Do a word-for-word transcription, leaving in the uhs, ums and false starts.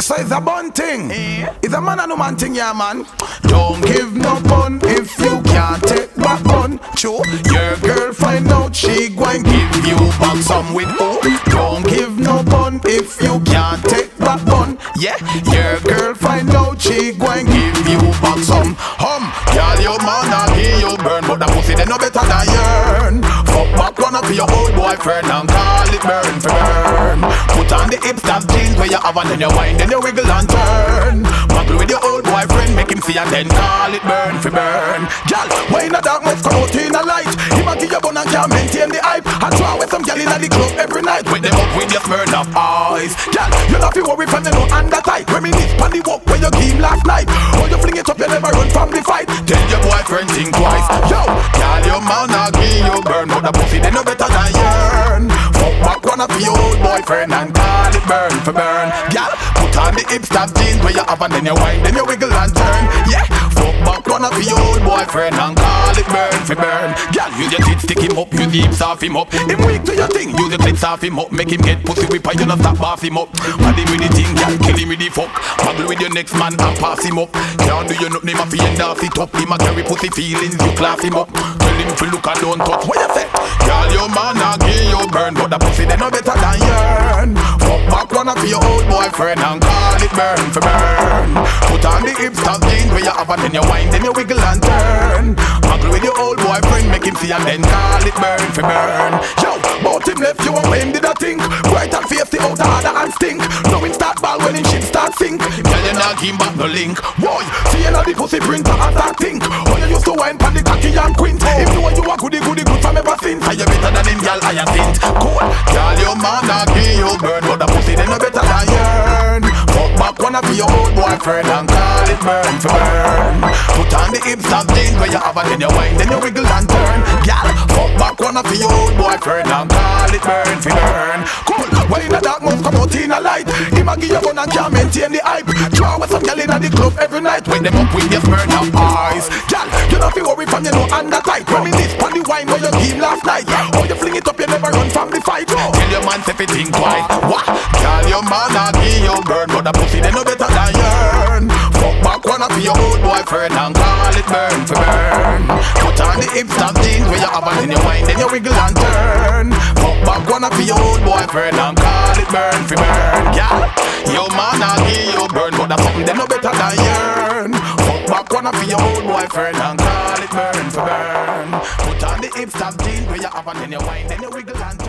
So it's a bun thing. Eh? It's a man and woman thing, yeah, man. Don't give no bun if you can't take back bun. True, your girl find out she going give you back some with who. Don't give no bun if you can't take back bun. Yeah, your girl find out she going give you back some. Hum, girl, your man a give you burn, but the pussy they no better than yearn. Fuck back one up for your old boyfriend and call it burn for burn. Put on the hipster jeans where you have and then you wind, then you wiggle and turn. Muggle with your old boyfriend, make him see and then call it burn for burn. Girl, why in the dark must come out in the light? He might give you bun and can't maintain the hype. And draw with some girl in the club every night. With them up with your burn of eyes. Girl, you not feel worry from the no under tight. Reminisce on the walk where you game last night. Or you fling it up, you never run from the fight. Tell your boyfriend think twice. Yo, girl, your man a give you burn, but the pussy they no better than yearn. Fuck back one of your old boyfriend and call it burn for burn. Girl, put on the hipster jeans where you have and then you wind, then you wiggle and turn. Yeah, fuck back one of your old boyfriend and call it burn for burn. Girl, use your tits, stick him up, use the hips off him up. Him weak to your thing, use the clips off him up. Make him get pussy whip and you not stop off him up. Mad him with the thing, girl, kill him with the fuck. Muggle with your next man and pass him up. Can't do you nothing, him a fi end off it up. Him a carry pussy feelings, you class him up. Tell him to look and don't touch. What you say? Girl, your man a give you burn, but the pussy they no better than yearn. Fuck back one of your old boyfriend and call it burn for burn. Put on the hipster jeans where you have and then you wind, then you wiggle and turn. Muggle with your old boyfriend, make him see and then call it burn for burn. Yo, bout him left you and when did I think? Right and face the out harder and stink. Now him start ball when him shit start sink. Tell you not him back no link. Boy, see you know the pussy printer and that think. Oh, you used to wine pan the cocky and quint. If you know you a goody goody good from ever since. Are you better than him, girl? I think. Cool. Girl, your man a give you burn, but the pussy they no better than yearn. Fuck back one of your old boyfriend and call it burn for burn. Put on the hipster jeans where you have and then you wind, then you wiggle and turn. Girl, fuck back one of your old boyfriend and call it burn for burn. Cool. When in the dark must come out in the light. Him a give you bun and can't maintain the hype. Draw with some girl in the club every night. When them up with your burn of eyes. Girl, you don't feel worry from you no under tight. Reminisce on the wine where you game last night. Oh, you fling it up, you never run from the fight. Oh. Tell your man if it think twice. What? Girl, your man a give you burn, but the pussy they no better than yearn. Fuck back one of your old boyfriend and call it burn for burn. Put on the hipster jeans where you have and then you wind, then you wiggle and turn. Fuck back one of your old boyfriend and call it burn for burn. Girl, your man a give you burn, but the something they no better than yearn. Fuck back one of your old boyfriend and call it burn for burn. Put on the hipster jeans where you have and then you wind, then you wiggle and